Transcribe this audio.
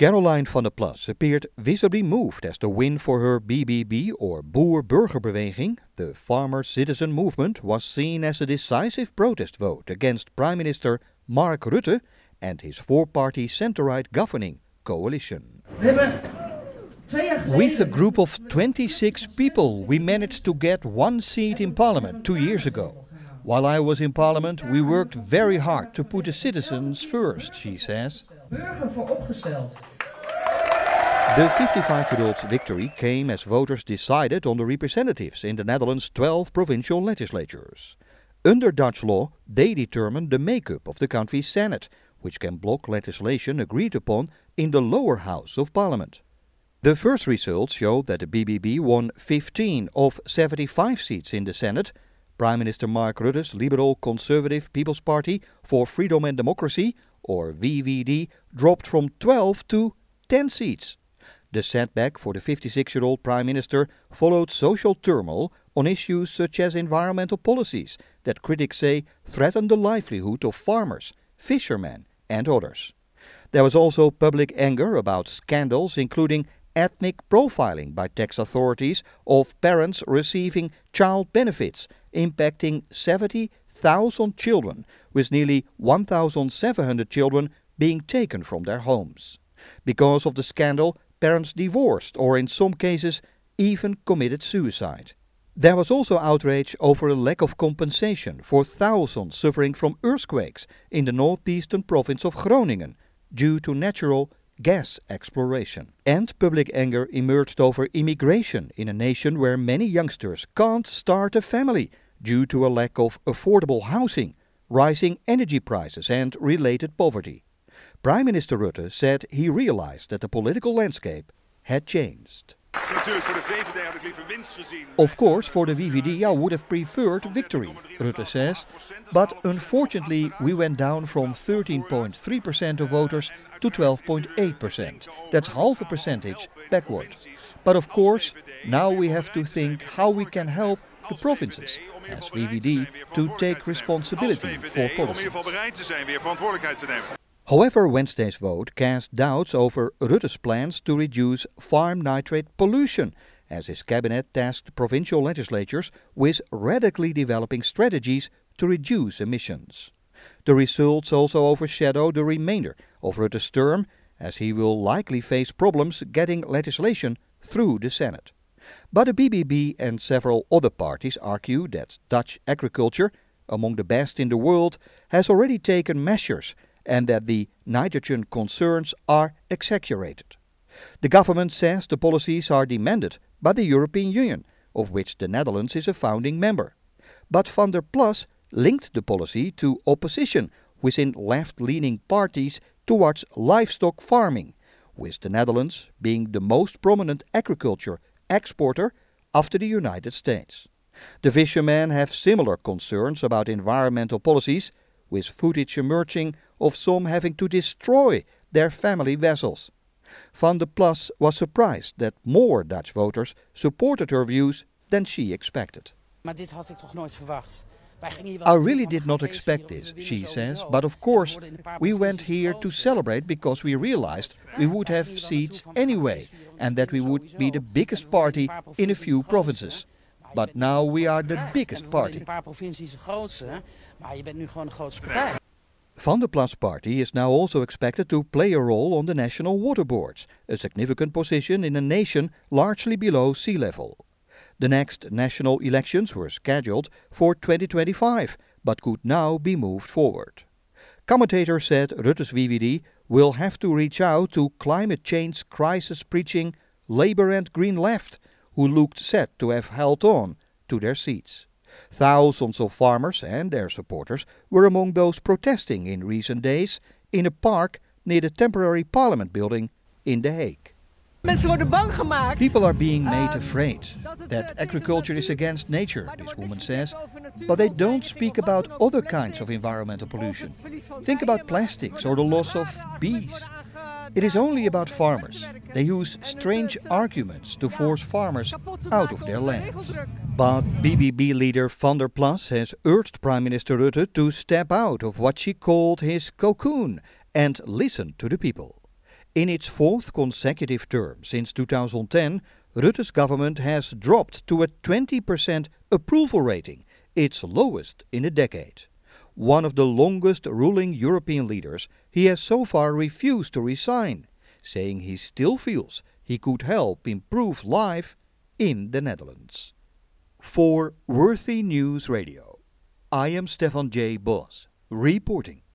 Caroline van der Plas appeared visibly moved as the win for her BBB or Boer-Burgerbeweging, the farmer-citizen movement, was seen as a decisive protest vote against Prime Minister Mark Rutte and his four-party centre-right governing coalition. With a group of 26 people, we managed to get one seat in Parliament 2 years ago. While I was in Parliament, we worked very hard to put the citizens first, she says. The 55-year-old's victory came as voters decided on the representatives in the Netherlands' 12 provincial legislatures. Under Dutch law, they determine the makeup of the country's Senate, which can block legislation agreed upon in the lower house of Parliament. The first results show that the BBB won 15 of 75 seats in the Senate. Prime Minister Mark Rutte's Liberal Conservative People's Party for Freedom and Democracy, or VVD, dropped from 12 to 10 seats. The setback for the 56-year-old Prime Minister followed social turmoil on issues such as environmental policies that critics say threaten the livelihood of farmers, fishermen and others. There was also public anger about scandals including ethnic profiling by tax authorities of parents receiving child benefits, impacting 70,000 children, with nearly 1,700 children being taken from their homes. Because of the scandal, parents divorced or in some cases even committed suicide. There was also outrage over a lack of compensation for thousands suffering from earthquakes in the northeastern province of Groningen due to natural gas exploration. And public anger emerged over immigration in a nation where many youngsters can't start a family due to a lack of affordable housing, rising energy prices and related poverty. Prime Minister Rutte said he realized that the political landscape had changed. Of course, for the VVD I would have preferred victory, Rutte says, but unfortunately we went down from 13.3% of voters to 12.8%. That's half a percentage backward. But of course, now we have to think how we can help the provinces, as VVD, to take responsibility for policies. However, Wednesday's vote cast doubts over Rutte's plans to reduce farm nitrate pollution, as his cabinet tasked provincial legislatures with radically developing strategies to reduce emissions. The results also overshadow the remainder of Rutte's term, as he will likely face problems getting legislation through the Senate. But the BBB and several other parties argue that Dutch agriculture, among the best in the world, has already taken measures and that the nitrogen concerns are exaggerated. The government says the policies are demanded by the European Union, of which the Netherlands is a founding member. But Van der Plas linked the policy to opposition within left-leaning parties towards livestock farming, with the Netherlands being the most prominent agriculture exporter after the United States. The fishermen have similar concerns about environmental policies, with footage emerging of some having to destroy their family vessels. Van der Plas was surprised that more Dutch voters supported her views than she expected. I really did not expect this, she says, but of course we went here to celebrate because we realized we would have seats anyway and that we would be the biggest party in a few provinces. But now we are the biggest party. Van der Plas' party is now also expected to play a role on the national water boards, a significant position in a nation largely below sea level. The next national elections were scheduled for 2025, but could now be moved forward. Commentators said Rutte's VVD will have to reach out to climate change crisis-preaching Labour and Green Left, who looked set to have held on to their seats. Thousands of farmers and their supporters were among those protesting in recent days in a park near the temporary parliament building in The Hague. People are being made afraid that agriculture is against nature, this woman says, but they don't speak about other kinds of environmental pollution. Think about plastics or the loss of bees. It is only about farmers. They use strange arguments to force farmers out of their lands. But BBB leader Van der Plas has urged Prime Minister Rutte to step out of what she called his cocoon and listen to the people. In its fourth consecutive term since 2010, Rutte's government has dropped to a 20% approval rating, its lowest in a decade. One of the longest ruling European leaders, he has so far refused to resign, saying he still feels he could help improve life in the Netherlands. For Worthy News Radio, I am Stefan J. Bos, reporting.